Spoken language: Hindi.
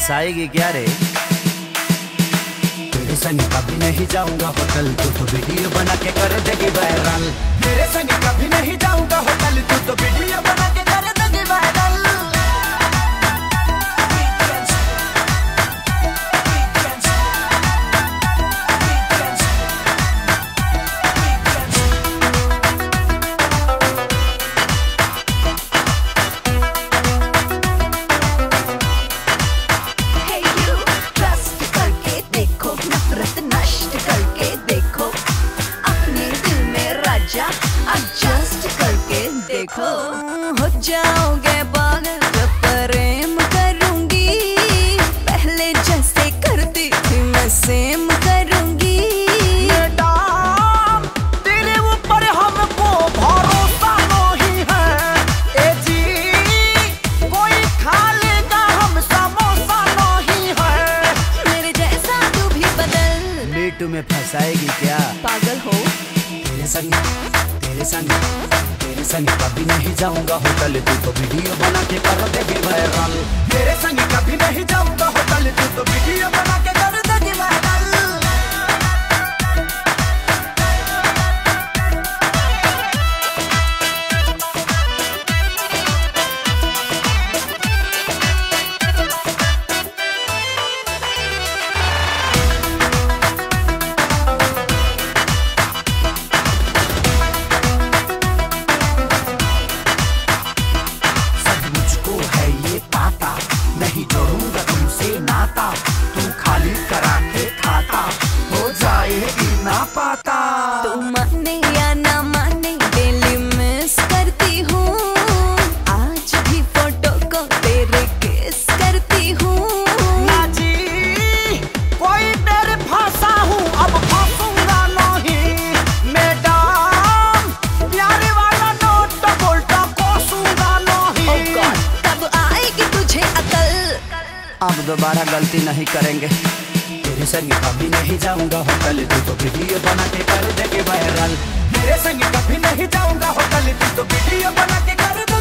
फंसाएगी क्या रे? तेरे संग कभी नहीं जाऊंगा होटल, तू तो वीडियो बना के कर देगी वायरल। तेरे संग कभी नहीं जाऊंगा होटल, तू तो वीडियो बना के कर देगी वायरल। एडजस्ट करके देखो, हो जाओगे पागल जब प्रेम करूंगी। पहले जैसे करती थी मैं सेम करूंगी। मैडम तेरे ऊपर हमको भरोसा नहीं है। ए जी कोई खा लेगा, हम समोसा नहीं है। मेरे जैसा तू भी बदल, मीटू में फंसाएगी क्या? पागल हो। तेरे संग कभी नहीं जाऊंगा होटल, तू तो वीडियो बना के कर देगी वायरल। तेरे संग कभी नहीं जाऊंगा होटल, तू तो वीडियो बना के कर देगी वायरल। नहीं जोड़ूंगा तुमसे नाता, तू खाली करा के खाता, हो जाएगी ना पाता। तू माने या ना माने डेली मिस करती हूँ। आज भी फोटो को तेरे किस करती हूँ। ना जी कोई तेरे फंसा हूँ, अब फंसूंगा नहीं। मैडम प्यारे वाला नोट तो बोलता कोसूंगा नहीं। Oh God, कब आएगी तुझे अकल? अब दोबारा गलती नहीं करेंगे। तेरे संग कभी नहीं जाऊंगा होटल, तू तो वीडियो बना के कर देगी वायरल। तेरे संग कभी नहीं जाऊंगा होटल, तू तो वीडियो बना के कर